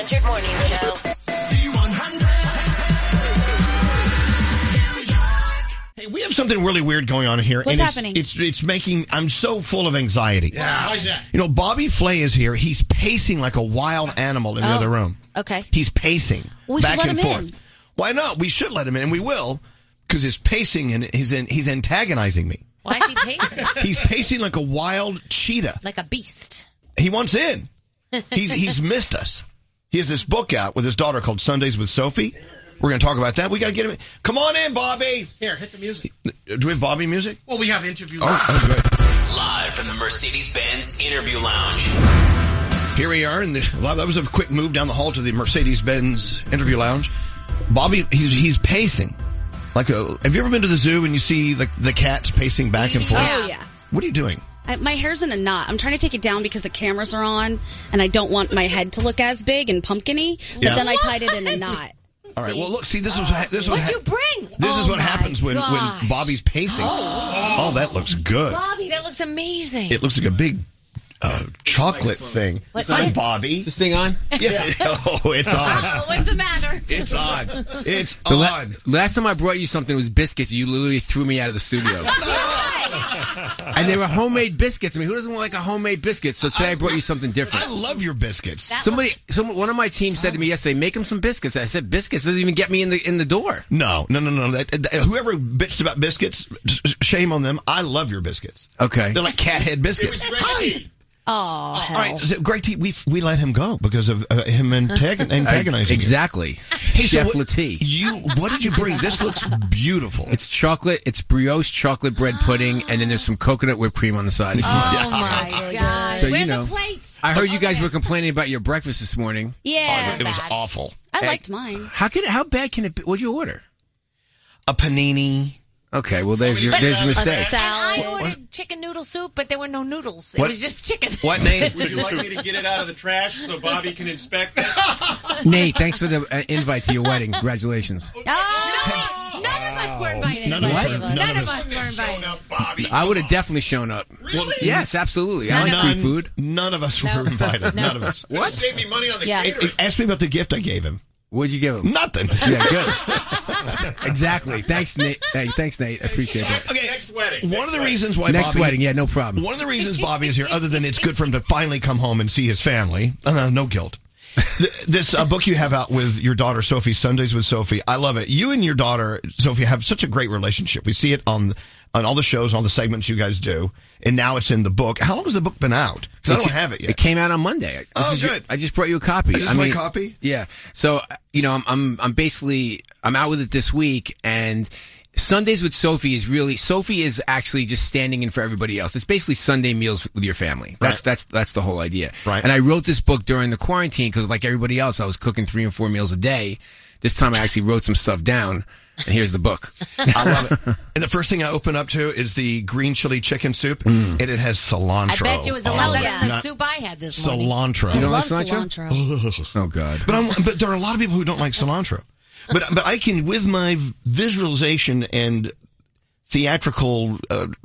100 Morning Show. Hey, we have something really weird going on here. What's happening? It's making, I'm so full of anxiety. Yeah, how's that? You know, Bobby Flay is here. He's pacing like a wild animal in the other room. Okay. He's pacing We should back let and him forth. in. Why not? We should let him in, and we will, because he's pacing and he's antagonizing me. Why is he pacing? He's pacing like a wild cheetah. Like a beast. He wants in. He's missed us. He has this book out with his daughter called Sundays with Sophie. We're going to talk about that. We got to get him in. Come on in, Bobby. Here, hit the music. Do we have Bobby music? Well, we have interview. Oh, good. Live from the Mercedes-Benz Interview Lounge. Here we are. That was a quick move down the hall to the Mercedes-Benz Interview Lounge. Bobby, he's pacing. Have you ever been to the zoo and you see the cats pacing back and forth? Oh, yeah. What are you doing? My hair's in a knot. I'm trying to take it down because the cameras are on, and I don't want my head to look as big and pumpkin-y, but then I tied it in a knot. All right. Well, look. See, this is What'd you bring? This is what my happens when gosh. Bobby's pacing. Oh, that looks good. Bobby, that looks amazing. It looks like a big chocolate thing. Hi, Bobby. This thing on? Yes. Oh, it's on. What's the matter? It's on. It's on. Last time I brought you something was biscuits. You literally threw me out of the studio. And they were homemade biscuits. I mean, who doesn't want like a homemade biscuit? So today I brought you something different. I love your biscuits. One of my team said to me yesterday, "Make him some biscuits." I said, "Biscuits doesn't even get me in the door." No. Whoever bitched about biscuits, shame on them. I love your biscuits. Okay. They're like cat head biscuits. Hi. Oh, All hell. right, so Greg T, we let him go because of him antagonizing Exactly. you. Hey, Chef so Latte. what did you bring? This looks beautiful. It's chocolate. It's brioche chocolate bread pudding, and then there's some coconut whipped cream on the side. Oh, my God. So, Where you are know, the plates? I heard you guys were complaining about your breakfast this morning. Yeah. It was awful. I liked mine. How bad can it be? What'd you order? A panini. Okay, well, there's your A mistake. salad. I ordered chicken noodle soup, but there were no noodles. It What? was just chicken. What name? Would you like me to get it out of the trash so Bobby can inspect it? Nate, thanks for the invite to your wedding. Congratulations. None of us were invited. None of us were invited. Bobby. I would have definitely shown up. Really? Yes, absolutely. I like free food. None of us were invited. No. None of us. What? Save me money on the Yeah. catering. Ask me about the gift I gave him. What'd you give him? Nothing. Yeah, good. Exactly. Thanks, Nate. Hey, thanks, Nate. I appreciate that. Okay. Next wedding. One of the reasons why Next Bobby, wedding, yeah, no problem. One of the reasons Bobby is here, other than it's good for him to finally come home and see his family. No guilt. This book you have out with your daughter Sophie, Sundays with Sophie. I love it. You and your daughter Sophie have such a great relationship. We see it on all the shows, all the segments you guys do, and now it's in the book. How long has the book been out? Because I don't have it yet. It came out on Monday. Good. I just brought you a copy. Is this my copy? Yeah. So, I'm out with it this week, and Sundays with Sophie is actually just standing in for everybody else. It's basically Sunday meals with your family. That's the whole idea. Right. And I wrote this book during the quarantine because, like everybody else, I was cooking 3 and 4 meals a day. This time I actually wrote some stuff down, and here's the book. I love it. And the first thing I open up to is the green chili chicken soup, and it has cilantro. I bet you it was a lot better than the Not soup I had this morning. cilantro. You don't Love like cilantro? cilantro. Oh, God. But there are a lot of people who don't like cilantro. But I can, with my visualization and theatrical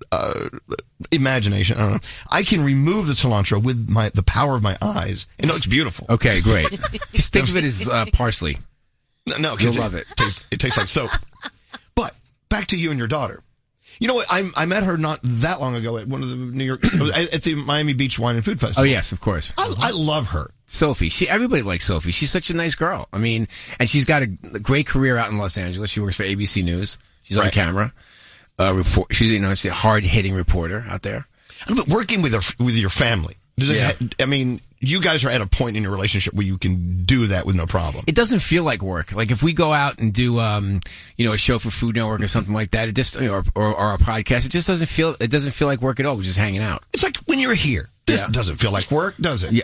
imagination, I don't know, I can remove the cilantro with the power of my eyes, and it looks beautiful. Okay, great. Just think of it as parsley. No, You'll love it. It tastes like soap. But back to you and your daughter. You know what? I met her not that long ago at one of the New York at the Miami Beach Wine and Food Festival. Oh, yes, of course. I love her. Sophie. Everybody likes Sophie. She's such a nice girl. I mean, and she's got a great career out in Los Angeles. She works for ABC News. She's on camera. She's a hard-hitting reporter out there. But working with your family, I mean, you guys are at a point in your relationship where you can do that with no problem. It doesn't feel like work. Like if we go out and do, a show for Food Network or something like that, it just, or a podcast, it just doesn't feel like work at all. We're just hanging out. It's like when you're here. This doesn't feel like work, does it? Yeah,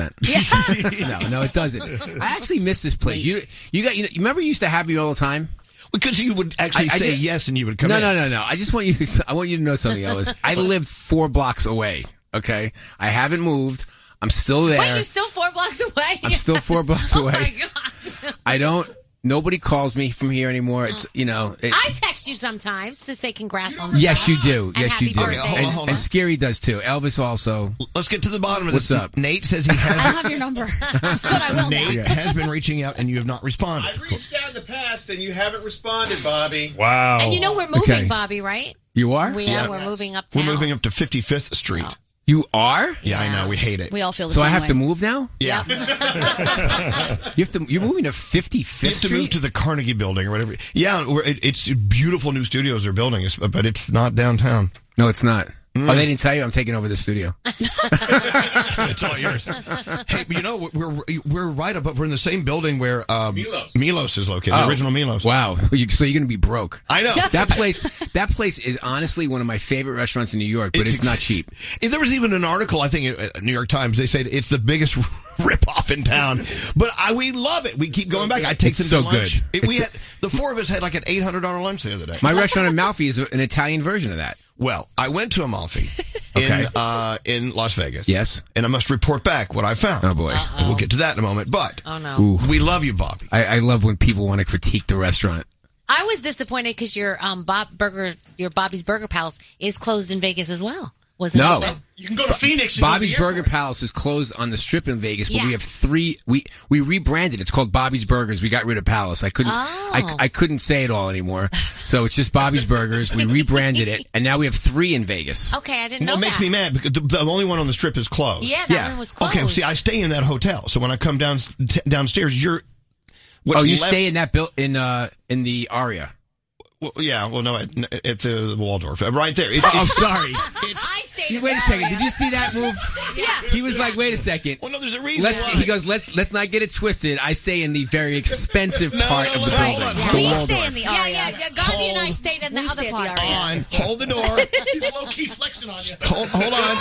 100%. No, it doesn't. I actually miss this place. You remember you used to have me all the time? Because you would actually say yes and you would come in. No. I want you to know something, Ellis. I lived 4 blocks away. Okay? I haven't moved. I'm still there. Wait, you're still 4 blocks away? I'm still 4 blocks away. Oh my gosh. I don't Nobody calls me from here anymore. It's I text you sometimes to say congrats on the Yes, job. you do. And Yes, you happy do. birthday. Okay, hold on. And Scary does too. Elvis also. Let's get to the bottom of What's this. up? Nate says he I don't has. have your number, but I will Nate now. has been reaching out, and you have not responded. I've reached out in the past, and you haven't responded, Bobby. Wow. And you know we're moving, Okay. Bobby, right? You are? We're moving uptown. We're moving up to 55th Street. You are? Yeah, I know. We hate it. We all feel the So same I have way. to move now? Yeah. You're moving to 55th You have to Street? move to the Carnegie Building or whatever. Yeah, it's beautiful new studios they're building, but it's not downtown. No, it's not. Oh, they didn't tell you I'm taking over the studio. It's all yours. Hey, but we're right above. We're in the same building where Milos is located. The original Milos. Wow. So you're going to be broke. I know. That place is honestly one of my favorite restaurants in New York, but it's not cheap. There was even an article, I think, at New York Times. They said it's the biggest ripoff in town, but we love it. We keep going back. I take It's them so to lunch. good. The four of us had like an $800 lunch the other day. My restaurant in Malfi is an Italian version of that. Well, I went to Amalfi in Las Vegas. Yes. And I must report back what I found. Oh, boy. And we'll get to that in a moment. But Oh, no. Ooh. we love you, Bobby. I love when people want to critique the restaurant. I was disappointed because your Bobby's Burger Palace is closed in Vegas as well. Wasn't No. open? You can go to Phoenix. and Bobby's go to the Burger airport. Palace is closed on the Strip in Vegas, but we Yes. have three. We rebranded. It's called Bobby's Burgers. We got rid of Palace. I couldn't. I couldn't say it all anymore. So it's just Bobby's Burgers. We rebranded it, and now we have 3 in Vegas. Okay, I didn't know What makes that. me mad because the only one on the Strip is closed. Yeah, that Yeah. one was closed. Okay, see, I stay in that hotel, so when I come downstairs, you're. What's Oh, you left- stay in that in the Aria. Well, yeah, well, no, it's the Waldorf right there. Oh, sorry. I stayed in Wait a that second. area. Did you see that move? Yeah. He was like, "Wait a second. Well, no, there's a reason. Why. He goes, let's not get it twisted. I stay in the very expensive part of the right. building. Yeah. The We Waldorf. stay in the Aria. Yeah, Gandhi and I stayed in the We other stay at the part. Aria. On, hold the door. He's low-key flexing on you. Hold on.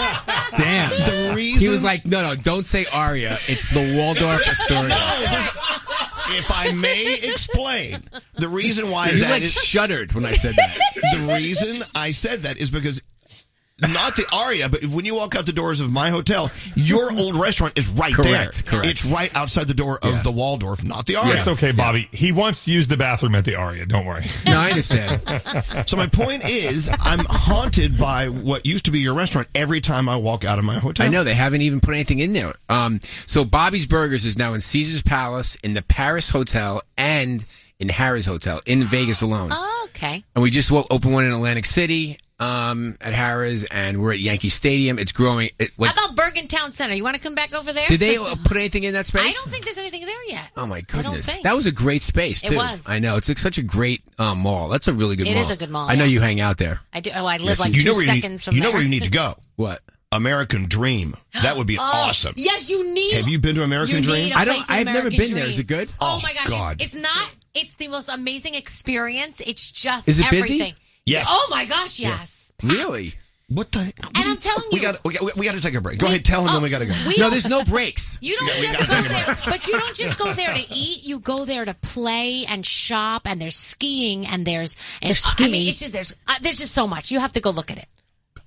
Damn. The reason He was like, no, don't say Aria. It's the Waldorf Astoria. if I may explain, the reason why You that like is shuddered when I said that. the reason I said that is because. Not the Aria, but when you walk out the doors of my hotel, your old restaurant is right Correct, there. correct. It's right outside the door of Yeah. the Waldorf, not the Aria. It's okay, Bobby. He wants to use the bathroom at the Aria. Don't worry. No, I understand. So my point is, I'm haunted by what used to be your restaurant every time I walk out of my hotel. I know they haven't even put anything in there. So Bobby's Burgers is now in Caesar's Palace, in the Paris Hotel, and in Harrah's Hotel in Vegas alone. Oh, okay. And we just opened one in Atlantic City at Harrah's, and we're at Yankee Stadium. It's growing. How about Bergen Town Center? You want to come back over there? Did they put anything in that space? I don't think there's anything there yet. Oh my I don't goodness, think. that was a great space It too. was. I know it's such a great mall. That's a really good It mall. is a good mall, I know yeah. you hang out there. I do. Oh, I live like you 2 know where seconds from you know there. where you need to go. What? American Dream. That would be awesome. Yes, you need. Have you been to American you Dream? Need a I don't. place in I've never American been there. Dream. Is it good? Oh my gosh, God. it's not. It's the most amazing experience. It's just Is it busy? everything. Yes. Oh my gosh, yes. Really? What the? And I'm telling we you, we got to take a break. Go ahead, tell him, then we got to go. we No, don't- there's no breaks. You don't just go there, but you don't just go there to eat. You go there to play and shop, and there's skiing, and there's I mean, it's just there's just so much. You have to go look at it.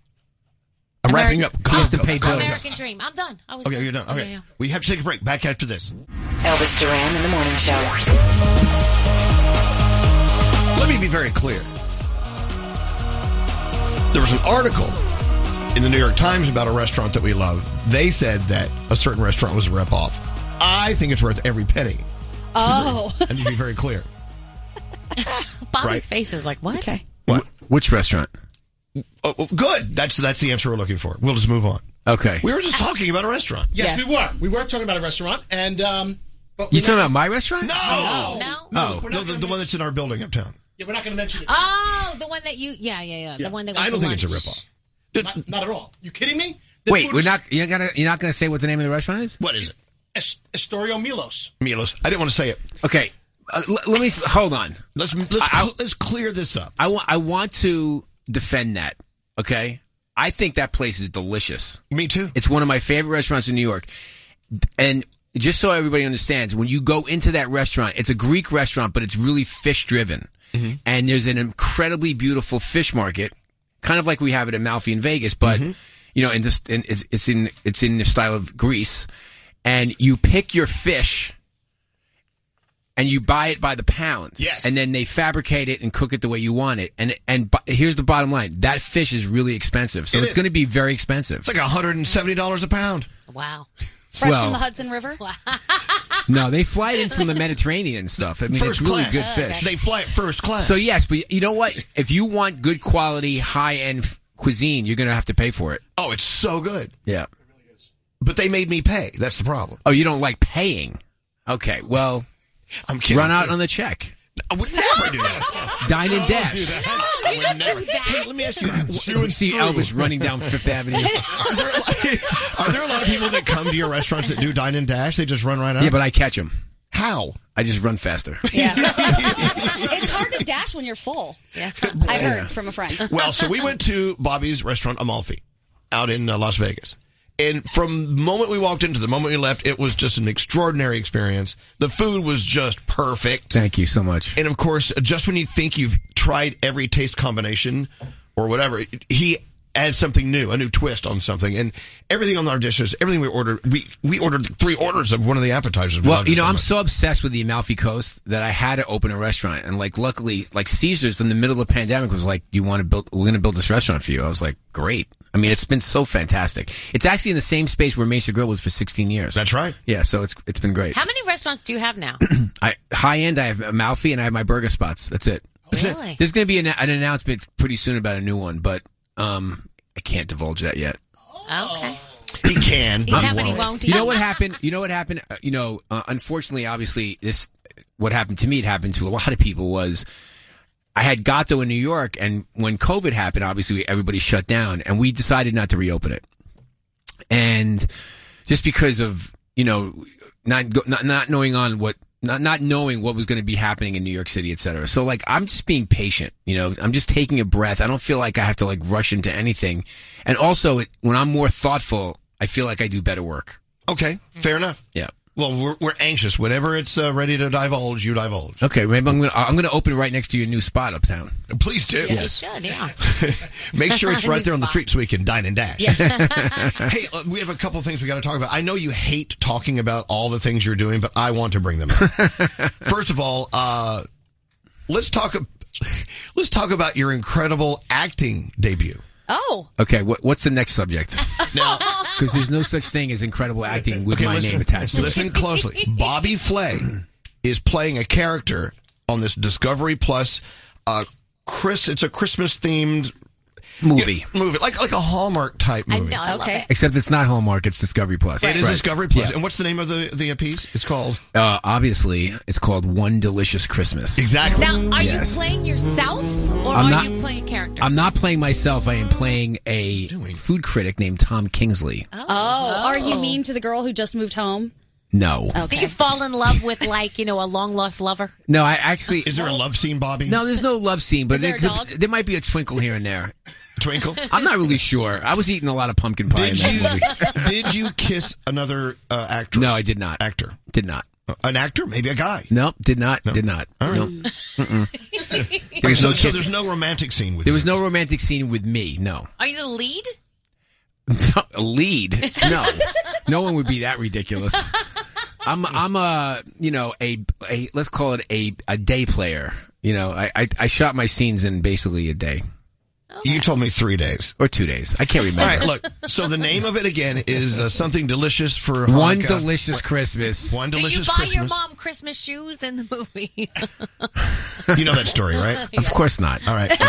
I'm wrapping up. He has to pay bills. American Dream. I'm done. I was Okay, you're done. Okay, Yeah. we have to take a break. Back after this. Elvis Duran in the Morning Show. Let me be very clear. There was an article in the New York Times about a restaurant that we love. They said that a certain restaurant was a ripoff. I think it's worth every penny. Oh. And to be very clear. Bobby's Right. face is like, what? Okay. What? Which restaurant? Oh, good. That's the answer we're looking for. We'll just move on. Okay. We were just talking about a restaurant. Yes, Yes. we were. We were talking about a restaurant, and but You talking about my restaurant? No! No. Oh. No, the one that's in our building uptown. Yeah, we're not going to mention it. Oh, the one that you. Yeah. The one that. I went don't to think it's a lunch. ripoff. Not at all. You kidding me? The Wait, food we're is not. You're not gonna say what the name of the restaurant is? What is it? Astorio Milos. Milos. I didn't want to say it. Okay. Let me hold on. Let's clear this up. I want to defend that. Okay. I think that place is delicious. Me too. It's one of my favorite restaurants in New York. And just so everybody understands, when you go into that restaurant, it's a Greek restaurant, but it's really fish driven. Mm-hmm. And there's an incredibly beautiful fish market, kind of like we have it in Malfi in Vegas, but you know, it's in the style of Greece. And you pick your fish, and you buy it by the pound. Yes. And then they fabricate it and cook it the way you want it. And here's the bottom line. That fish is really expensive. So it's going to be very expensive. It's like $170 a pound. Wow. Fresh from the Hudson River? No, they fly it in from the Mediterranean and stuff. I mean, First it's really class. good fish. Okay. They fly it first class. So yes, but you know what? If you want good quality, high-end cuisine, you're going to have to pay for it. Oh, it's so good. Yeah. But they made me pay. That's the problem. Oh, you don't like paying? Okay, well, I'm kidding. Run out on the check. I would never do that. Dine and dash. You don't do that. Hey, let me ask you. You see Elvis running down Fifth Avenue. Are there a lot of people that come to your restaurants that do dine and dash? They just run right out? Yeah, but I catch them. How? I just run faster. Yeah. It's hard to dash when you're full. Yeah. I heard from a friend. Well, so we went to Bobby's restaurant, Amalfi, out in Las Vegas. And from the moment we walked into the moment we left, it was just an extraordinary experience. The food was just perfect. Thank you so much. And of course, just when you think you've tried every taste combination or whatever, he adds something new, a new twist on something. And everything on our dishes, everything we ordered, we ordered 3 orders of one of the appetizers. Well, you know, I'm so obsessed with the Amalfi Coast that I had to open a restaurant. And like, luckily, like Caesars in the middle of the pandemic was like, we're going to build this restaurant for you. I was like, great. I mean, it's been so fantastic. It's actually in the same space where Mesa Grill was for 16 years. That's right. Yeah, so it's been great. How many restaurants do you have now? High end, I have Amalfi and I have my burger spots. That's it. Really? There's going to be an announcement pretty soon about a new one, but I can't divulge that yet. Okay. He can. He can, but he won't. You know what happened? Unfortunately, obviously, what happened to me, it happened to a lot of people, was I had Gato in New York, and when COVID happened, obviously everybody shut down, and we decided not to reopen it. And just because of, not knowing what was going to be happening in New York City, et cetera. So, like, I'm just being patient, I'm just taking a breath. I don't feel like I have to, like, rush into anything. And also, when I'm more thoughtful, I feel like I do better work. Okay, fair enough. Yeah. Well, we're anxious. Whenever it's ready to divulge, you divulge. Okay, maybe I'm gonna open right next to your new spot uptown. Please do. Yeah, you should, yeah. Make sure it's right there on the spot. street so we can dine and dash. Yes. Hey, we have a couple of things we got to talk about. I know you hate talking about all the things you're doing, but I want to bring them up. First of all, let's talk about your incredible acting debut. Oh. Okay, what's the next subject? Now, because there's no such thing as incredible acting with my name attached to it. Listen closely. Bobby Flay is playing a character on this Discovery Plus. It's a Christmas themed movie, like a Hallmark type movie. I know. Okay. Except it's not Hallmark; it's Discovery Plus. It is Right. Discovery Plus. Yeah. And what's the name of the piece? It's called. Obviously, it's called One Delicious Christmas. Exactly. Now, are Yes. you playing yourself, or I'm are not- you playing a character? I'm not playing myself. I am playing a food critic named Tom Kingsley. Oh, are you mean to the girl who just moved home? No. Okay. Do you fall in love with, like, a long-lost lover? No, I actually... Is there a love scene, Bobby? No, there's no love scene, but Is there a dog? there might be a twinkle here and there. Twinkle? I'm not really sure. I was eating a lot of pumpkin pie in that movie. Did you kiss another actress? No, I did not. Actor. Did not. An actor? Maybe a guy. Nope, did not. Did not. All right. Nope. So there's no romantic scene with There you. was no romantic scene with me. No. Are you the lead? A lead? No. No one would be that ridiculous. I'm a let's call it a day player. I shot my scenes in basically a day. You told me 3 days. Or 2 days. I can't remember. All right, look. So the name of it again is something delicious for Hanukkah. One Delicious Christmas. One Do you delicious buy Christmas. your mom Christmas shoes in the movie? You know that story, right? Of course not. All right.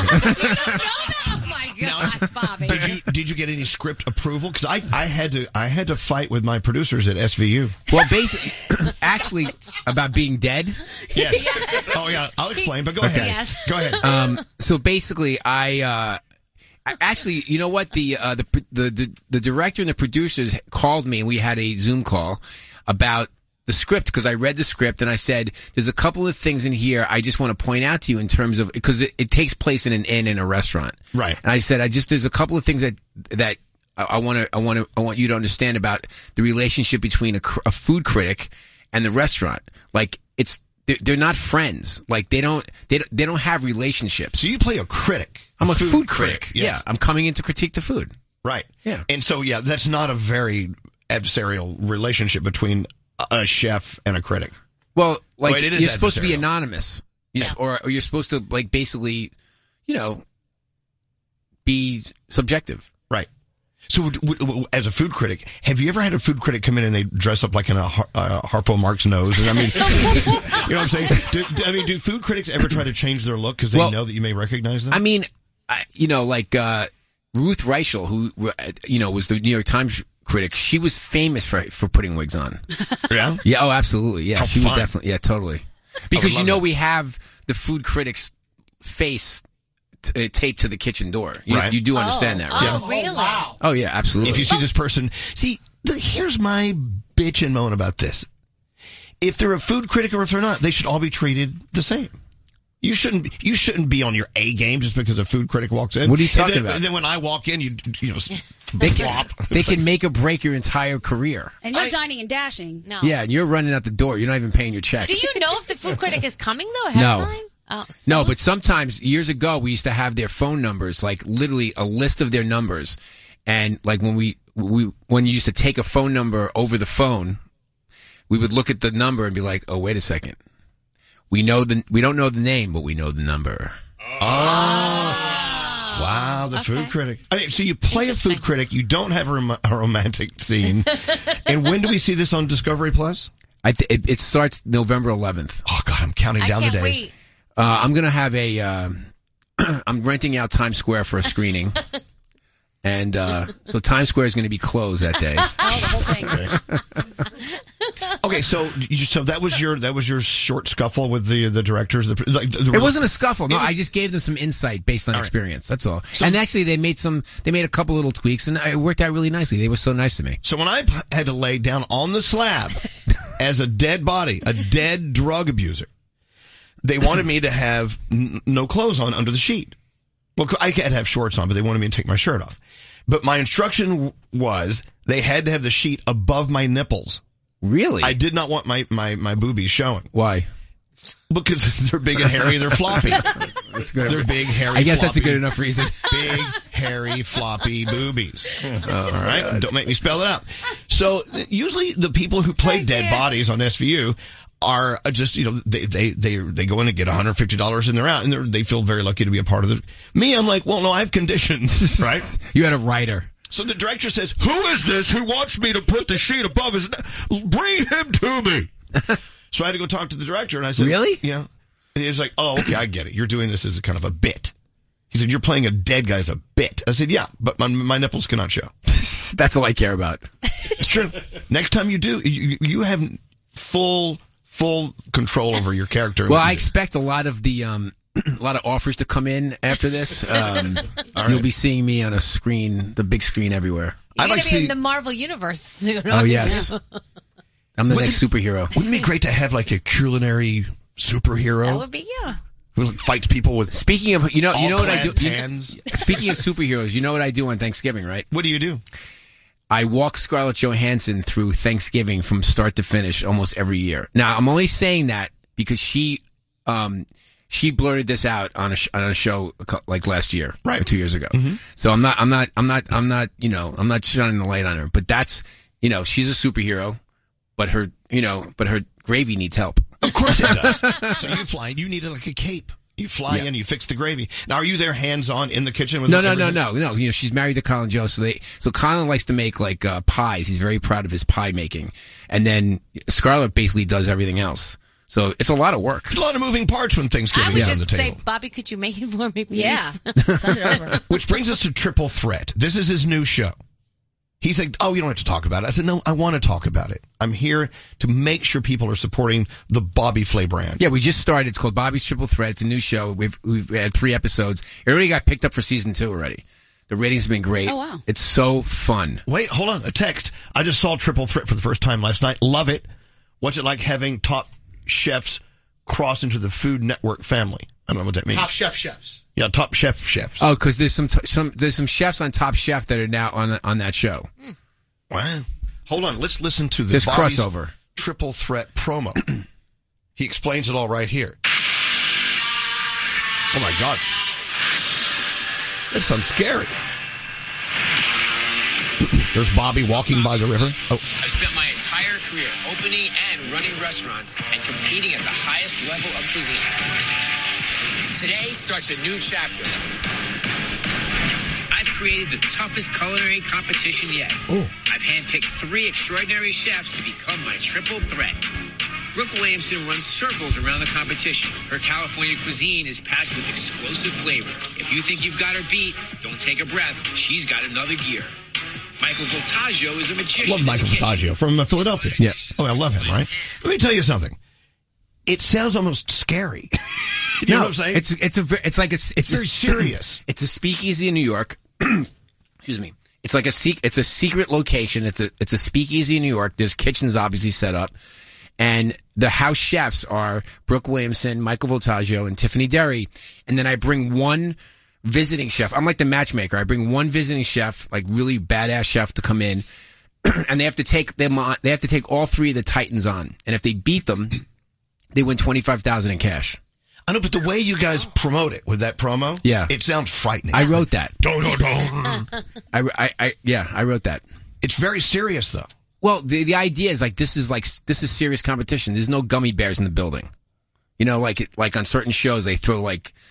Oh my gosh, Bobby. Did you get any script approval? Because I had to fight with my producers at SVU. Well, basically, actually, about being dead. Yes. Oh yeah. I'll explain. But go ahead. Yes. Go ahead. So basically, I actually, you know what? The director and the producers called me, and we had a Zoom call about the script, because I read the script and I said, there's a couple of things in here I just want to point out to you in terms of, because it takes place in an inn in a restaurant. Right. And I said, there's a couple of things that I want you to understand about the relationship between a food critic and the restaurant. Like, they're not friends. Like, they don't have relationships. So you play a critic. I'm a food critic. Yes. Yeah. I'm coming in to critique the food. Right. Yeah. And so, yeah, that's not a very adversarial relationship between a chef and a critic. Well, like Wait, it is you're supposed to be adversarial. anonymous, or you're supposed to like basically, be subjective. Right. So, as a food critic, have you ever had a food critic come in and they dress up like in a Harpo Marx nose? And I mean, you know what I'm saying? Do food critics ever try to change their look because they know that you may recognize them? I mean, like Ruth Reichel, who was the New York Times critic. She was famous for putting wigs on. Yeah. Yeah. Oh, absolutely. Yeah. How She fun. would definitely. Yeah. Totally. Because love that. we have the food critic's face taped to the kitchen door. Right. You do understand that, right? Oh, really? Wow. Oh, yeah, absolutely. If you see this person, here's my bitch and moan about this. If they're a food critic or if they're not, they should all be treated the same. You shouldn't be on your A game just because a food critic walks in. What are you talking about? And then when I walk in, they can make or break your entire career. And you're dining and dashing. No. Yeah, and you're running out the door. You're not even paying your check. Do you know if the food critic is coming though ahead of time? Oh, No, but sometimes years ago we used to have their phone numbers, like literally a list of their numbers, and like when when you used to take a phone number over the phone, we would look at the number and be like, "Oh, wait a second, we don't know the name, but we know the number." Wow, the food critic. So you play a food critic, you don't have a romantic scene, and when do we see this on Discovery Plus? It starts November 11th. Oh God, I'm counting down the days. Wait. I'm gonna have I'm renting out Times Square for a screening. And so Times Square is going to be closed that day. Oh, the whole thing. Okay, so that was your short scuffle with the directors. It wasn't a scuffle. No, I just gave them some insight based on experience. That's all. So, and actually, they made a couple little tweaks, and it worked out really nicely. They were so nice to me. So when I had to lay down on the slab as a dead body, a dead drug abuser, they wanted me to have no clothes on under the sheet. Well, I could have shorts on, but they wanted me to take my shirt off. But my instruction was they had to have the sheet above my nipples. Really? I did not want my boobies showing. Why? Because they're big and hairy, they're floppy. That's good. They're big, hairy, I guess floppy, that's a good enough reason. Big, hairy, floppy boobies. All right? Don't make me spell it out. So usually the people who play dead bodies on SVU are just, they go in and get $150 and they're out, and they feel very lucky to be a part of it. Me, I'm like, well, no, I have conditions, right? You had a writer. So the director says, who is this who wants me to put the sheet above his neck? Bring him to me. So I had to go talk to the director, and I said, really? Yeah. And he was like, oh, okay, I get it. You're doing this as a kind of a bit. He said, you're playing a dead guy as a bit. I said, yeah, but my nipples cannot show. That's all I care about. It's true. Next time you do, you have full control over your character. Well, I expect a lot of offers to come in after this. You'll be seeing me on a screen, the big screen everywhere. You're going to be in the Marvel Universe soon. Oh, yes. I'm the next superhero. Wouldn't it be great to have like a culinary superhero? That would be, yeah. Who fights people with. Speaking of, you know what I do? Pans. Speaking of superheroes, you know what I do on Thanksgiving, right? What do you do? I walk Scarlett Johansson through Thanksgiving from start to finish almost every year. Now, I'm only saying that because she blurted this out on a show like last year, right, or 2 years ago. Mm-hmm. So I'm not shining the light on her. But that's, she's a superhero, but her gravy needs help. Of course it does. So you fly, you need like a cape. You fly in, you fix the gravy. Now, are you there hands-on in the kitchen? With No. She's married to Colin Jost, so Colin likes to make like pies. He's very proud of his pie making, and then Scarlett basically does everything else. So it's a lot of work. There's a lot of moving parts when Thanksgiving is on the table. Say, Bobby, could you make it for me, please? Yeah, send it over. Which brings us to Triple Threat. This is his new show. He said, oh, you don't have to talk about it. I said, no, I want to talk about it. I'm here to make sure people are supporting the Bobby Flay brand. Yeah, we just started. It's called Bobby's Triple Threat. It's a new show. We've had 3 episodes. It already got picked up for season 2 already. The ratings have been great. Oh, wow. It's so fun. Wait, hold on. A text. I just saw Triple Threat for the first time last night. Love it. What's it like having top chefs cross into the Food Network family? I don't know what that means. Top chefs. Yeah, top chefs. Oh, because there's some chefs on Top Chef that are now on that show. Wow. Hold on. Let's listen to the There's Bobby's crossover. Triple Threat promo. He explains it all right here. Oh, my God. That sounds scary. There's Bobby walking by the river. Oh. I spent my entire career opening and running restaurants and competing at the highest level of cuisine. Today starts a new chapter. I've created the toughest culinary competition yet. Ooh. I've handpicked 3 extraordinary chefs to become my triple threat. Brooke Williamson runs circles around the competition. Her California cuisine is packed with explosive flavor. If you think you've got her beat, don't take a breath. She's got another gear. Michael Voltaggio is a magician. Love Michael Voltaggio from Philadelphia. Yeah. Oh, I love him, right? Let me tell you something. It sounds almost scary. You know what I'm saying? It's very serious. It's a speakeasy in New York. Excuse me. It's like it's a secret location. It's a speakeasy in New York. There's kitchens obviously set up. And the house chefs are Brooke Williamson, Michael Voltaggio, and Tiffany Derry. And then I bring one visiting chef. I'm like the matchmaker. I bring one visiting chef, like really badass chef, to come in, and they have to take them on. They have to take all 3 of the Titans on. And if they beat them, they win $25,000 in cash. I know, but the way you guys promote it with that promo, yeah, it sounds frightening. I wrote that. Don't. I wrote that. It's very serious, though. Well, the idea is this is serious competition. There's no gummy bears in the building. You know, like on certain shows they throw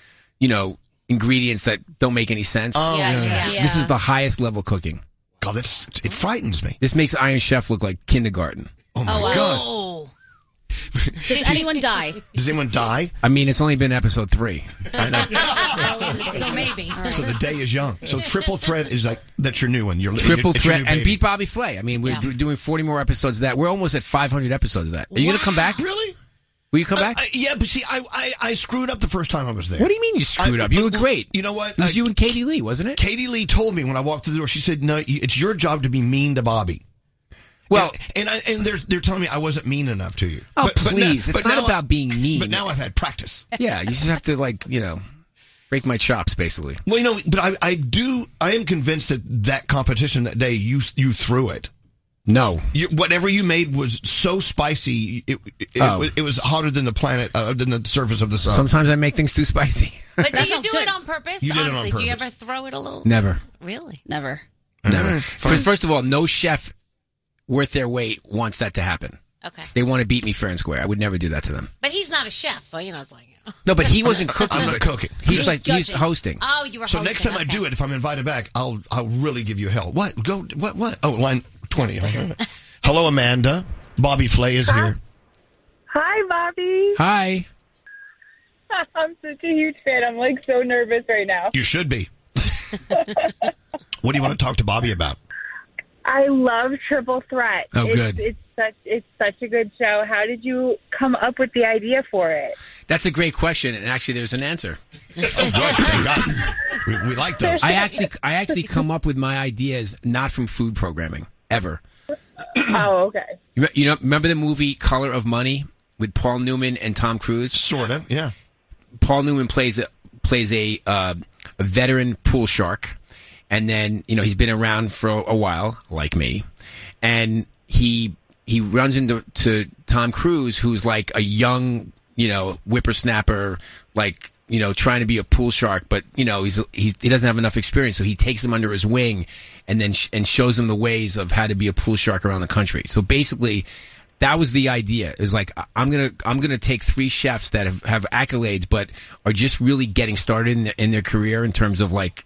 ingredients that don't make any sense. Oh, yeah. This is the highest level cooking. God, it frightens me. This makes Iron Chef look like kindergarten. Oh my God. Does anyone die? Does anyone die? I mean, it's only been episode 3. I know. So maybe. So the day is young. So Triple Threat is that's your new one. Triple it's your Threat new and baby. beat Bobby Flay. I mean, we're doing 40 more episodes of that. We're almost at 500 episodes of that. Are you going to come back? Really? Will you come back? Yeah, but see, I screwed up the first time I was there. What do you mean you screwed up? You were great. You know what? It was you and Katie Lee, wasn't it? Katie Lee told me when I walked through the door, she said, no, it's your job to be mean to Bobby. Well, and they're telling me I wasn't mean enough to you. Oh, please. It's not about being mean. But now I've had practice. Yeah, you just have to, break my chops, basically. Well, but I am convinced that competition that day, you threw it. No. Whatever you made was so spicy, it was hotter than the planet, than the surface of the sun. Sometimes I make things too spicy. But do you do it on purpose? You did it on purpose. Do you ever throw it a little? Never. Really? Never. First of all, no chef worth their weight wants that to happen. Okay. They want to beat me fair and square. I would never do that to them. But he's not a chef, so it's like. No, but he wasn't cooking. I'm not cooking. He's hosting. Oh, you were so hosting. Next time I do it, if I'm invited back, I'll really give you hell. What? What? Oh, line 20. Hello, Amanda. Bobby Flay is here. Hi, Bobby. Hi. I'm such a huge fan. I'm so nervous right now. You should be. What do you want to talk to Bobby about? I love Triple Threat. Oh, good. It's such a good show. How did you come up with the idea for it? That's a great question, and actually, there's an answer. Oh, good. Thank God. We like those. I actually come up with my ideas not from food programming ever. Oh, okay. Remember the movie Color of Money with Paul Newman and Tom Cruise? Sort of, yeah. Paul Newman plays a veteran pool shark, and then he's been around for a while, like me, and he runs into Tom Cruise, who's like a young whippersnapper, trying to be a pool shark, but he doesn't have enough experience, so he takes him under his wing, and then and shows him the ways of how to be a pool shark around the country. So basically, that was the idea. It was I'm gonna take 3 chefs that have accolades, but are just really getting started in their career in terms of the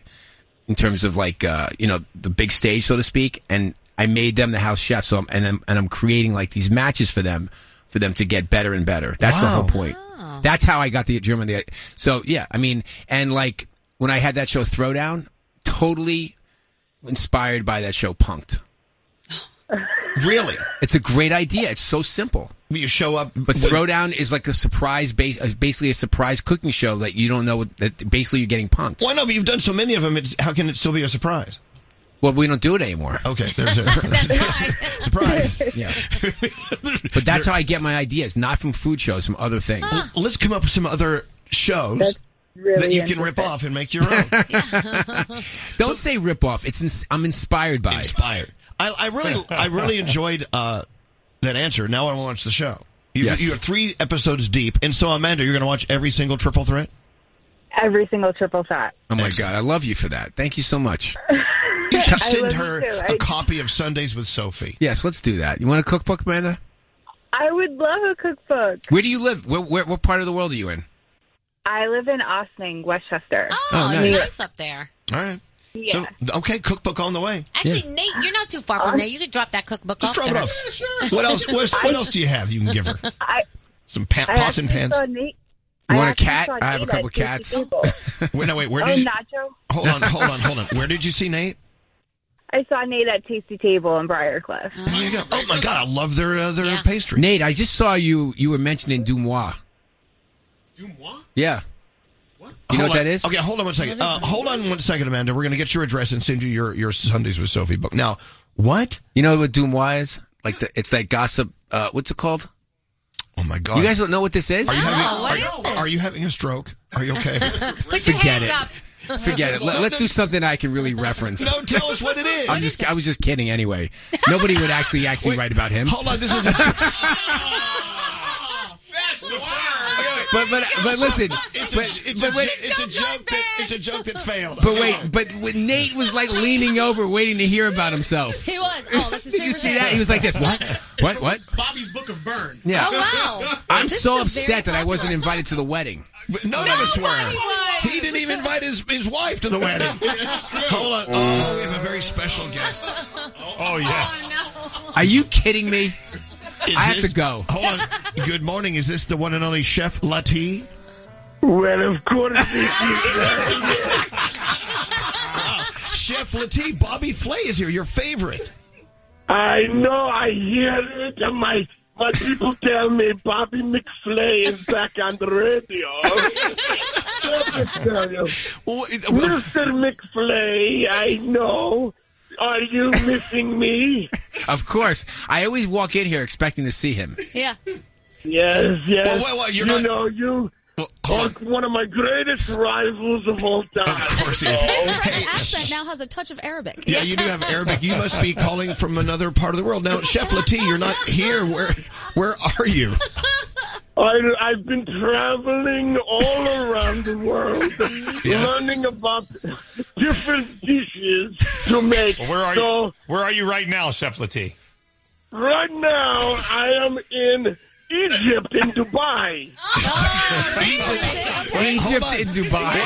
big stage, so to speak, and I made them the house chefs. So I'm creating these matches for them to get better and better. That's the whole point. Oh. That's how I got the German. So yeah, I mean, and when I had that show Throwdown, totally inspired by that show Punk'd. Really? It's a great idea. It's so simple. You show up, but Throwdown is like a surprise, basically a surprise cooking show that you don't know that basically you're getting punked. Well, no, but you've done so many of them. How can it still be a surprise? Well, we don't do it anymore. Okay, there's a surprise. Yeah, but that's how I get my ideas, not from food shows, from other things. Let's come up with some other shows that you can rip off and make your own. Don't say rip off. I'm inspired by it. I really enjoyed that answer. Now I want to watch the show. You're 3 episodes deep, and so Amanda, you're going to watch every single Triple Threat? Every single Triple Threat. Oh my God, I love you for that. Thank you so much. You should I send love her you too. a copy of Sundays with Sophie. Yes, let's do that. You want a cookbook, Amanda? I would love a cookbook. Where do you live? What part of the world are you in? I live in Ossining, Westchester. Oh, nice. nice up there. All right. Yeah. So, okay, cookbook on the way. Actually, Nate, you're not too far from there. You could drop that cookbook Just off drop it there. off. Yeah, sure. What else? What else do you have you can give her? Some pots and pans. You want a cat? I have a couple of cats. Wait, where Oh, did you? Nacho? Hold on. Where did you see Nate? I saw Nate at Tasty Table in Briarcliff. There you go. Oh my God, I love their pastry. Nate, I just saw you were mentioning Dumois. Dumois? Yeah. You know what that is? Okay, hold on one second. Hold on one second, Amanda. We're going to get your address and send you your Sundays with Sophie book. Now, what? You know what Dumois is? It's that gossip. What's it called? Oh my God! You guys don't know what this is? Are you having a stroke? Are you okay? Put your hands up. Forget it. Let's do something I can really reference. No, tell us what it is. I was just kidding anyway. Nobody would actually write about him. Hold on, this is. But listen, it's a joke that failed. But wait, Nate was like leaning over, waiting to hear about himself. He was. Oh, that's his Did you favorite see thing. that? He was like this. What? Bobby's Book of Burn. Yeah. Oh, wow. I'm This so is a very upset that I wasn't invited to the wedding. None of us were. He didn't even invite his wife to the wedding. Hold on. Oh, we have a very special guest. Oh, yes. Are you kidding me? I have to go. Hold on. Good morning. Is this the one and only Chef Lati? Well, of course it is. Chef Lati, Bobby Flay is here, your favorite. I know, I hear it, and my people tell me Bobby McFlay is back on the radio. Let me tell you. Mr. McFlay, I know. Are you missing me? Of course. I always walk in here expecting to see him. Yeah. Yes. Well, you are one of my greatest rivals of all time. Of course he is. His French accent now has a touch of Arabic. Yeah, you do have Arabic. You must be calling from another part of the world. Now, Chef Lati, you're not here. Where are you? I've been traveling all around the world, learning about different dishes to make. Well, where are you right now, Chef Lati? Right now, I am in Egypt, in Dubai. Egypt in Dubai.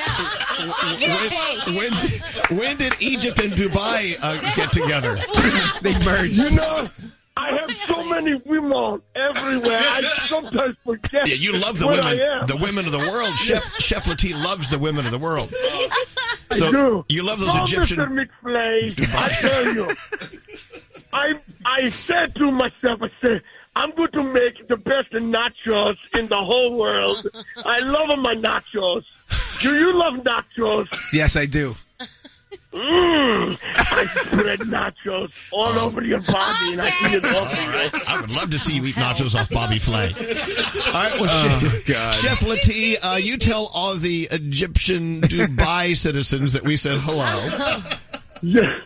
When did Egypt and Dubai get together? They merged. You know, I have so many women everywhere. I sometimes forget. Yeah, you love the women of the world. Chef Lati loves the women of the world. So I do. You love those Egyptian. Mr. McFlay, I tell you, I said to myself, I'm going to make the best nachos in the whole world. I love my nachos. Do you love nachos? Yes, I do. I spread nachos all over your body, and I eat it all over you. I would love to see you eat nachos off Bobby Flay. All right, well, Chef Lati, you tell all the Egyptian Dubai citizens that we said hello. Yeah,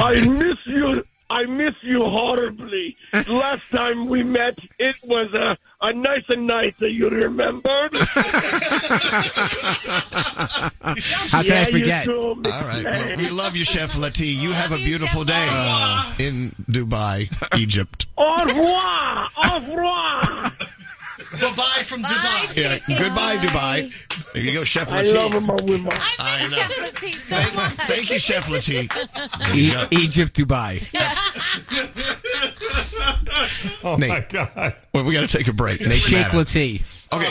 I miss you horribly. Last time we met, it was a nice night. You remember? How can I forget? All right. Well, we love you, Chef Lati. You have a beautiful day in Dubai, Egypt. Au revoir. Au revoir. Bye-bye from Dubai. Yeah, goodbye, Dubai. There you go, Chef Lati. I love my women. I miss Chef Lati so much. Thank you, Chef Lati. Egypt, Dubai. Oh, Nate, my God. Well, we got to take a break. Nate Sheikh Madden. Lati. Okay.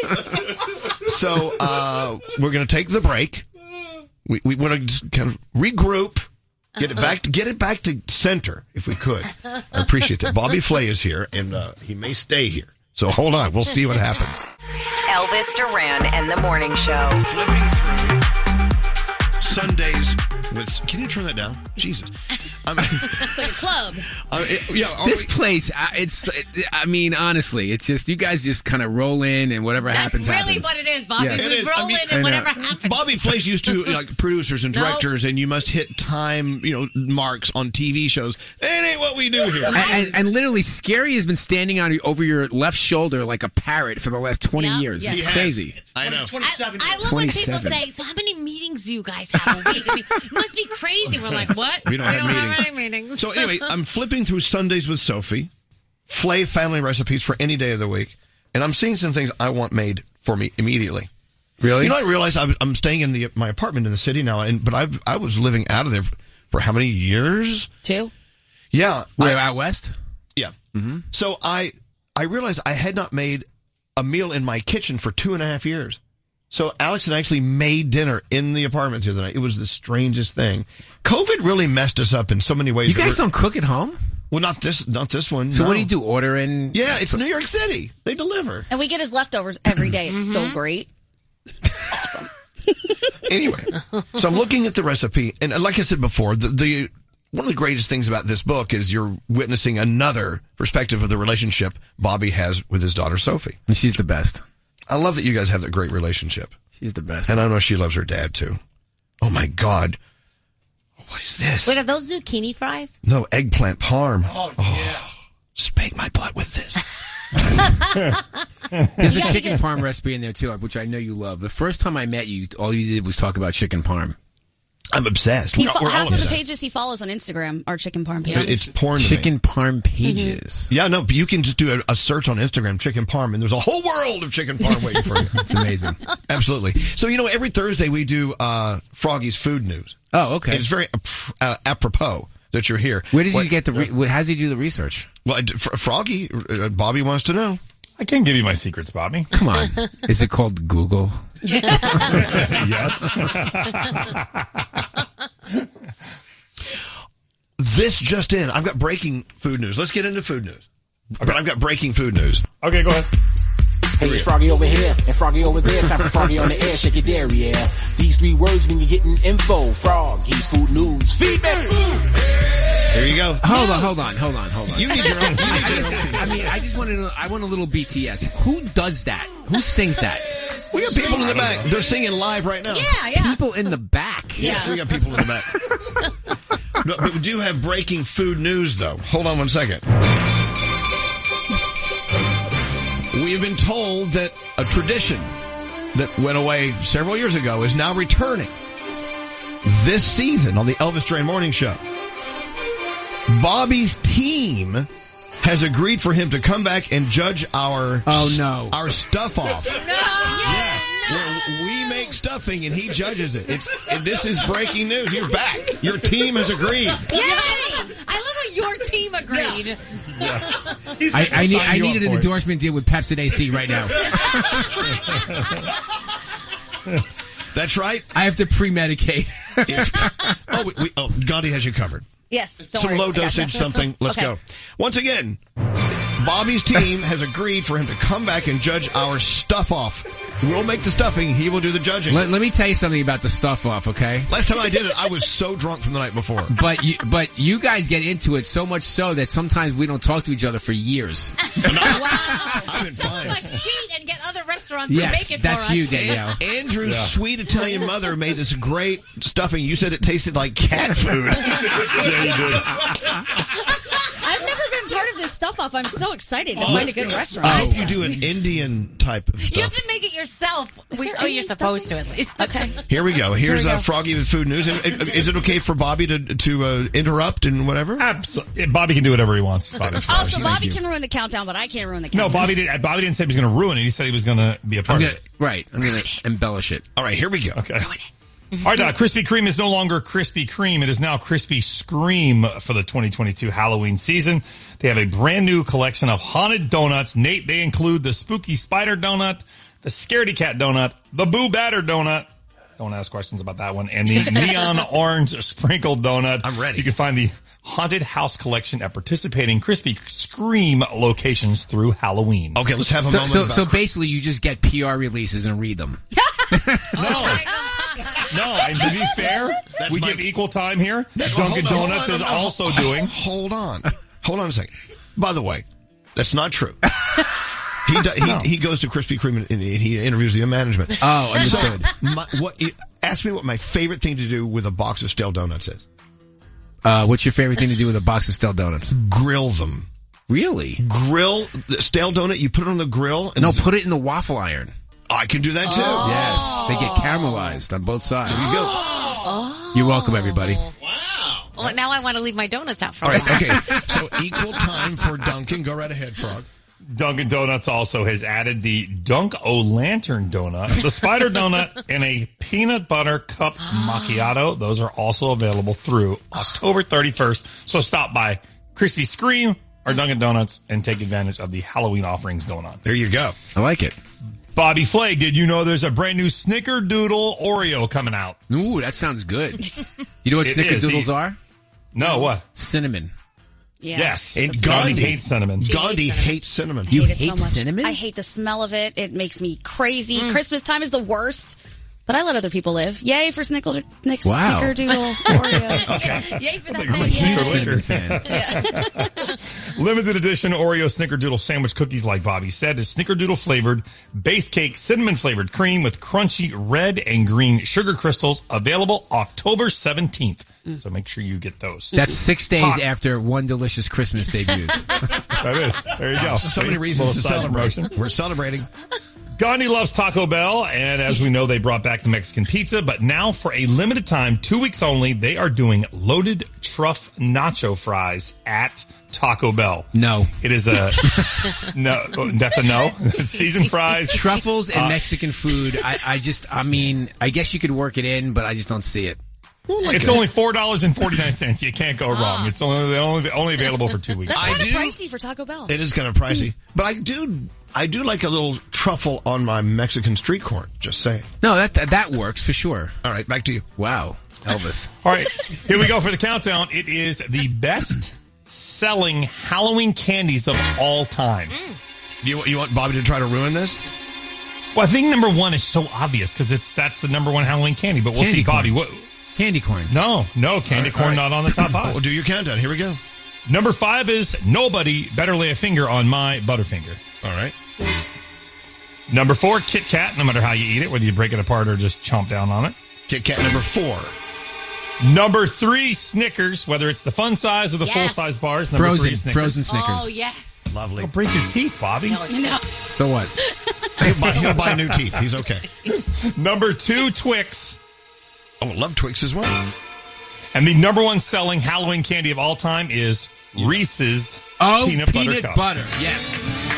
So we're going to take the break. We want to just kind of regroup, get it back to center if we could. I appreciate that. Bobby Flay is here, and he may stay here. So hold on. We'll see what happens. Elvis Duran and the Morning Show. Flipping through Sundays with... Can you turn that down? Jesus. It's like a club. This place, I mean, honestly, it's just, you guys just kind of roll in and whatever happens, That's really happens. what it is, Bobby. Yes. We roll in and whatever happens. Bobby Flay's used to like producers and directors, and you must hit time, marks on TV shows. That ain't what we do here. And literally, Scary has been standing over your left shoulder like a parrot for the last 20 years. Yes. It's crazy. I know. I love when people say, so how many meetings do you guys have a week? I mean, it must be crazy. We're like, what? We don't have any meetings. So anyway, I'm flipping through Sundays with Sophie, Flay family recipes for any day of the week, and I'm seeing some things I want made for me immediately. Really? I realize I'm staying in my apartment in the city now, but I was living out of there for how many years? 2. Yeah. Where, out west? Yeah. Mm-hmm. So I realized I had not made a meal in my kitchen for 2.5 years. So Alex and I actually made dinner in the apartment the other night. It was the strangest thing. COVID really messed us up in so many ways. You guys don't cook at home? Well, not this one. So no. what do you do? Order in? Yeah, it's New York City. They deliver. And we get his leftovers every day. It's so great. Awesome. Anyway, so I'm looking at the recipe, and like I said before, the one of the greatest things about this book is you're witnessing another perspective of the relationship Bobby has with his daughter Sophie. And she's the best. I love that you guys have that great relationship. She's the best. And I know she loves her dad, too. Oh, my God. What is this? Wait, are those zucchini fries? No, eggplant parm. Oh, yeah. Spank my butt with this. There's a chicken parm recipe in there, too, which I know you love. The first time I met you, all you did was talk about chicken parm. I'm obsessed. Half of the pages he follows on Instagram are chicken parm pages. It's porn to Chicken me. parm pages. Yeah, no, but you can just do a search on Instagram, chicken parm, and there's a whole world of chicken parm waiting for you. It's amazing. Absolutely. So, every Thursday we do Froggy's Food News. Oh, okay. And it's very apropos that you're here. Where did you get how does he do the research? Well, Froggy, Bobby wants to know. I can't give you my secrets, Bobby. Come on. Is it called Google? Yes. This just in. I've got breaking food news. Let's get into food news. Okay. But I've got breaking food news. Okay, go ahead. Hey, it's Froggy over here and Froggy over there. Time for Froggy on the air. Shake your dairy, yeah. These 3 words when you're getting info. Froggy's Food News. Feedback food. There you go. Hold on. You need your own. I want a little BTS. Who does that? Who sings that? We got people in the back. They're singing live right now. Yeah. People in the back. Yes, we got people in the back. No, but we do have breaking food news, though. Hold on one second. We have been told that a tradition that went away several years ago is now returning this season on the Elvis Duran Morning Show. Bobby's team has agreed for him to come back and judge our stuff off. Where we make stuffing and he judges it. This is breaking news. You're back. Your team has agreed. Yay! I love how your team agreed. Yeah. I needed an endorsement deal with Pepsi AC right now. That's right. I have to pre-medicate. Gandhi has you covered. Yes. Some low dosage something. Let's go. Once again, Bobby's team has agreed for him to come back and judge our stuff off. We'll make the stuffing. He will do the judging. Let me tell you something about the stuff off, okay? Last time I did it, I was so drunk from the night before. But you guys get into it so much so that sometimes we don't talk to each other for years. Wow. I've been fine. Must cheat and get other restaurants to make it that's for us. you, Danielle. Andrew's sweet Italian mother made this great stuffing. You said it tasted like cat food. Yeah, you did. I've never been part of this stuff off. I'm so excited to find a good restaurant. I hope you do an Indian type of stuff. You have to make it yourself. You're supposed to, at least. Okay. Here we go. Here's Froggy with food news. Is it okay for Bobby to interrupt and whatever? Absolutely. Bobby can do whatever he wants. Also, Bobby can ruin the countdown, but I can't ruin the countdown. No, Bobby didn't say he was going to ruin it. He said he was going to be a part of it. Right. I'm going to embellish it. All right, here we go. Okay. All right, Krispy Kreme is no longer Krispy Kreme. It is now Krispy Scream for the 2022 Halloween season. They have a brand new collection of haunted donuts. Nate, they include the Spooky Spider Donut, the Scaredy Cat Donut, the Boo Batter Donut. Don't ask questions about that one. And the Neon Orange Sprinkled Donut. I'm ready. You can find the Haunted House Collection at participating Krispy Scream locations through Halloween. Okay, let's have a moment. So basically, you just get PR releases and read them. No. No, and to be fair, we give equal time here. Dunkin' Donuts is also doing. Hold on a second. By the way, that's not true. He goes to Krispy Kreme and he interviews the management. Oh, understood. Ask me what my favorite thing to do with a box of stale donuts is. What's your favorite thing to do with a box of stale donuts? Grill them. Really? Grill the stale donut. You put it on the grill. And put it in the waffle iron. I can do that too. Yes, they get caramelized on both sides. There you go. You're welcome, everybody. Wow. Well, now I want to leave my donuts out for All a right, while. okay. So equal time for Dunkin'. Go right ahead, Frog. Dunkin' Donuts also has added the Dunk-O-Lantern donut, the spider donut, and a peanut butter cup macchiato. Those are also available through October 31st. So stop by Krispy Kreme or Dunkin' Donuts and take advantage of the Halloween offerings going on. There you go. I like it. Bobby Flay, did you know there's a brand new Snickerdoodle Oreo coming out? Ooh, that sounds good. You know what Snickerdoodles are? No, what? Cinnamon. Yeah. Yes. And Gandhi hates cinnamon. Gandhi hates cinnamon. You hate it so hate much. cinnamon? I hate the smell of it. It makes me crazy. Christmas time is the worst. But I let other people live. Yay for Snickerdoodle Oreos. Okay. Yay for that. Limited edition Oreo Snickerdoodle sandwich cookies, like Bobby said, is Snickerdoodle flavored base cake, cinnamon flavored cream with crunchy red and green sugar crystals. Available October 17th. So make sure you get those. That's 6 days after One Delicious Christmas debuted. That is. There you go. So many reasons to celebrate. Promotion. We're celebrating. Gandhi loves Taco Bell, and as we know, they brought back the Mexican pizza, but now for a limited time, 2 weeks only, they are doing loaded truff nacho fries at Taco Bell. No. It is a no. That's a no. Seasoned fries. Truffles and Mexican food. I guess you could work it in, but I just don't see it. It's only $4.49. You can't go wrong. It's only available for 2 weeks. That's kind of pricey for Taco Bell. It is kind of pricey, but I do like a little truffle on my Mexican street corn. Just saying. No, that works for sure. All right, back to you. Wow, Elvis. All right, here we go for the countdown. It is the best selling Halloween candies of all time. You want Bobby to try to ruin this? Well, I think number one is so obvious because that's the number one Halloween candy. But we'll see, Bobby. What? Candy corn. No, candy corn not on the top five. Well, do your countdown. Here we go. Number 5 is nobody better lay a finger on my Butterfinger. All right. Number 4, Kit Kat, no matter how you eat it, whether you break it apart or just chomp down on it. Kit Kat number 4. Number 3, Snickers, whether it's the fun size or the full size bars. Number 3, Snickers. Frozen Snickers. Oh, yes. Lovely. Don't break your teeth, Bobby. No. So what? He'll buy new teeth. He's okay. Number 2, Twix. Oh, love Twix as well. And the number 1 selling Halloween candy of all time is Reese's Peanut Butter Cups. Butter. Yes.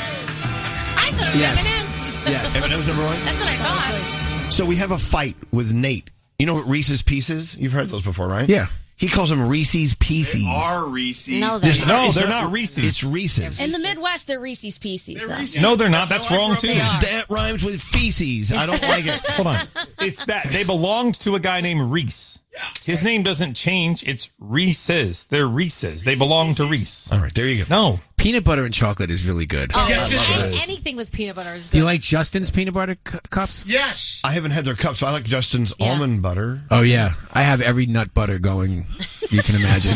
I thought it was M&M's. Yes. M&M's number 1? That's what I thought. So we have a fight with Nate. You know what Reese's Pieces? You've heard those before, right? Yeah. He calls them Reese's Pieces. They are Reese's. No, they're not. No, they're not Reese's. It's Reese's. In the Midwest, they're Reese's Pieces. Though. No, they're not. That's wrong, too. That rhymes with feces. I don't like it. Hold on. It's that. They belonged to a guy named Reese. His name doesn't change. It's Reese's. They're Reese's. They belong to Reese. All right, there you go. No. Peanut butter and chocolate is really good. Oh, anything with peanut butter is good. You like Justin's peanut butter cups? Yes. I haven't had their cups, but I like Justin's almond butter. Oh, yeah. I have every nut butter going, you can imagine.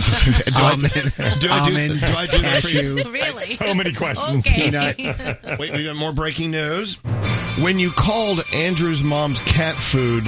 Do I do that for you? Really? So many questions. Peanut. Wait, we got more breaking news. When you called Andrew's mom's cat food,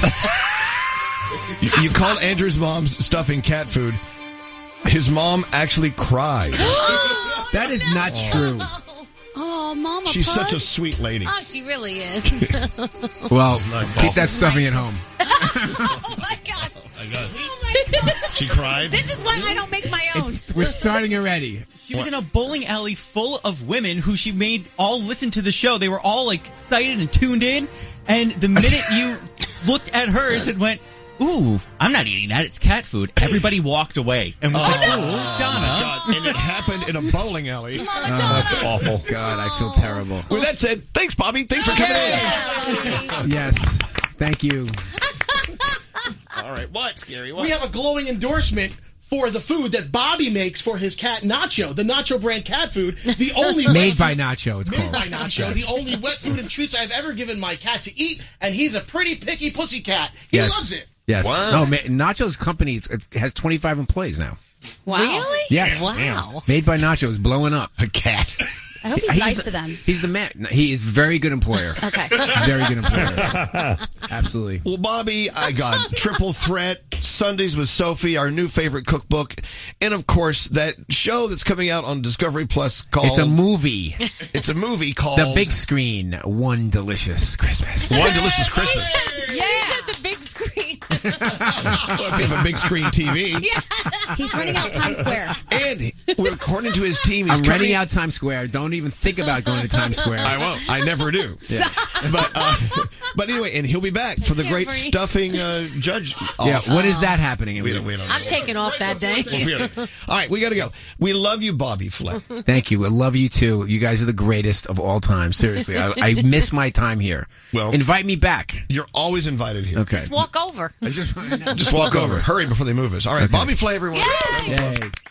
you called Andrew's mom's stuffing cat food, his mom actually cried. That is not true. Oh, Mama She's Pug. such a sweet lady. Oh, she really is. Well, keep that stuffing at home. Oh, my God. She cried? This is why I don't make my own. We're starting already. She was in a bowling alley full of women who she made all listen to the show. They were all like excited and tuned in. And the minute you looked at hers and went, ooh, I'm not eating that. It's cat food. Everybody walked away. And was like, oh, Donna. And it happened in a bowling alley. That's awful. God, I feel terrible. With that said, thanks, Bobby. Thanks for coming in. Yes. Thank you. All right. What, Scary? What? We have a glowing endorsement for the food that Bobby makes for his cat Nacho, the Nacho brand cat food. The only Made by Nacho, it's called. Made by Nacho. The only wet food and treats I've ever given my cat to eat, and he's a pretty picky pussy cat. He loves it. Yes. Wow. No, Nacho's company it has 25 employees now. Wow. Really? Yes. Wow. Made by Nacho is blowing up. A cat. I hope he's nice to them. He's the man. He is a very good employer. Okay. Very good employer. Absolutely. Well, Bobby, I got Triple Threat, Sundays with Sophie, our new favorite cookbook, and of course that show that's coming out on Discovery Plus called... It's a movie. It's a movie called... The Big Screen, One Delicious Christmas. One Delicious Christmas. Yeah. The big screen. Well, if you have a big screen TV. Yeah. He's renting out Times Square. And according to his team, he's I'm renting out Times Square. Don't even think about going to Times Square. I won't. I never do. Yeah. But anyway, and he'll be back for the great stuffing judge. Yeah, when is that happening? We don't I'm taking off that day. All right, we got to go. We love you, Bobby Flay. Thank you. I love you too. You guys are the greatest of all time. Seriously, I miss my time here. Well, invite me back. You're always invited here. Okay. Just walk over. Just walk over. Hurry before they move us. All right, okay. Bobby Flay, everyone. Yay! Yay.